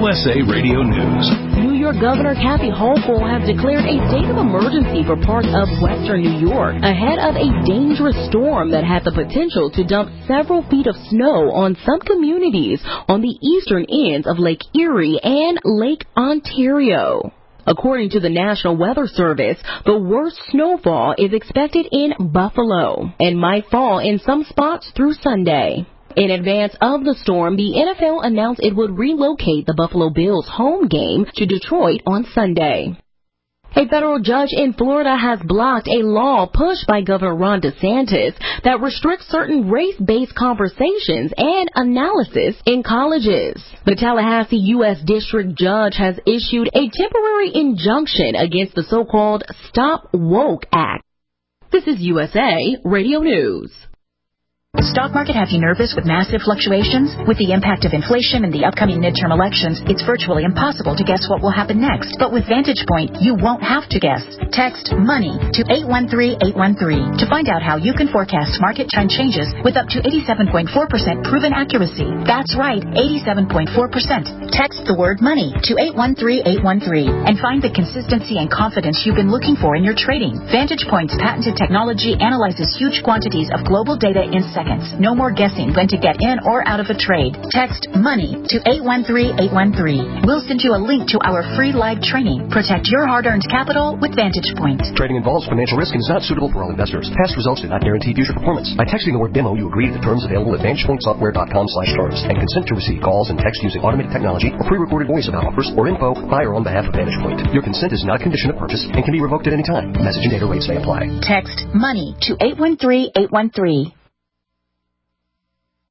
USA Radio News. New York Governor Kathy Hochul has declared a state of emergency for parts of western New York ahead of a dangerous storm that had the potential to dump several feet of snow on some communities on the eastern ends of Lake Erie and Lake Ontario. According to the National Weather Service, the worst snowfall is expected in Buffalo and might fall in some spots through Sunday. In advance of the storm, the NFL announced it would relocate the Buffalo Bills home game to Detroit on Sunday. A federal judge in Florida has blocked a law pushed by Governor Ron DeSantis that restricts certain race-based conversations and analysis in colleges. The Tallahassee U.S. District Judge has issued a temporary injunction against the so-called Stop Woke Act. This is USA Radio News. Stock market have you nervous with massive fluctuations? With the impact of inflation and the upcoming midterm elections, it's virtually impossible to guess what will happen next. But with Vantage Point, you won't have to guess. Text MONEY to 813-813 to find out how you can forecast market trend changes with up to 87.4% proven accuracy. That's right, 87.4%. Text the word MONEY to 813-813 and find the consistency and confidence you've been looking for in your trading. Vantage Point's patented technology analyzes huge quantities of global data in seconds. No more guessing when to get in or out of a trade. Text MONEY to 813-813. We'll send you a link to our free live training. Protect your hard-earned capital with Vantage Point. Trading involves financial risk and is not suitable for all investors. Past results do not guarantee future performance. By texting the word demo, you agree to the terms available at VantagePointSoftware.com/terms and consent to receive calls and text using automated technology or pre-recorded voice about offers or info by or on behalf of Vantage Point. Your consent is not a condition of purchase and can be revoked at any time. Message and data rates may apply. Text MONEY to 813-813.